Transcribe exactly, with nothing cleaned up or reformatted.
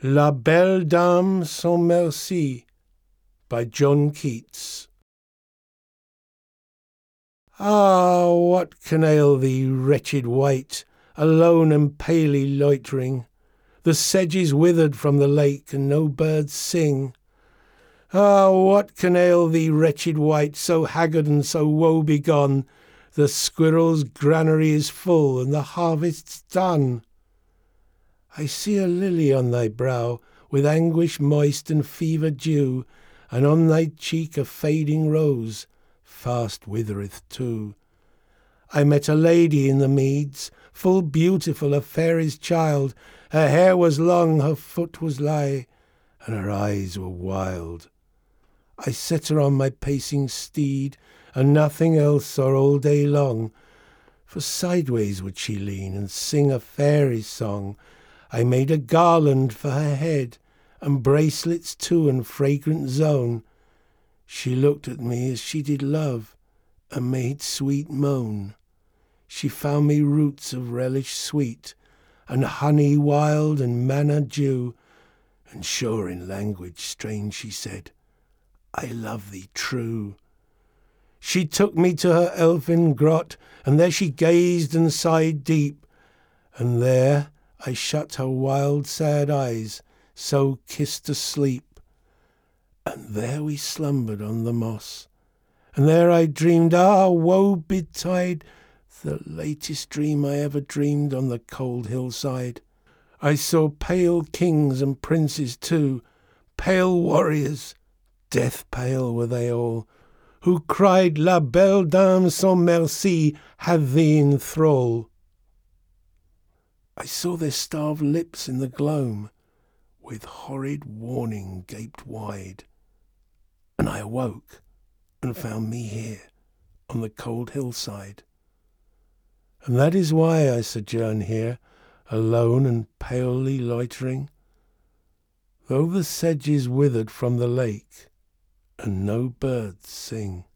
La Belle Dame sans Merci by John Keats. Ah, what can ail thee, wretched wight, alone and palely loitering? The sedge is withered from the lake, and no birds sing. Ah, what can ail thee, wretched wight, so haggard and so woe-begone? The squirrel's granary is full, and the harvest's done. I see a lily on thy brow, with anguish moist and fever dew, and on thy cheek a fading rose fast withereth too. I met a lady in the meads, full beautiful, a fairy's child. Her hair was long, her foot was light, and her eyes were wild. I set her on my pacing steed, and nothing else saw all day long, for sideways would she lean and sing a fairy song. I made a garland for her head, and bracelets too, and fragrant zone. She looked at me as she did love, and made sweet moan. She found me roots of relish sweet, and honey wild, and manna dew, and sure in language strange she said, I love thee true. She took me to her elfin grot, and there she gazed and sighed deep, and there I shut her wild sad eyes, so kissed asleep. And there we slumbered on the moss, and there I dreamed, ah, woe betide, the latest dream I ever dreamed on the cold hillside. I saw pale kings and princes too, pale warriors, death pale were they all, who cried, La Belle Dame sans Merci had thee in thrall. I saw their starved lips in the gloam, with horrid warning gaped wide, and I awoke and found me here on the cold hillside. And that is why I sojourn here, alone and palely loitering, though the sedge is withered from the lake, and no birds sing.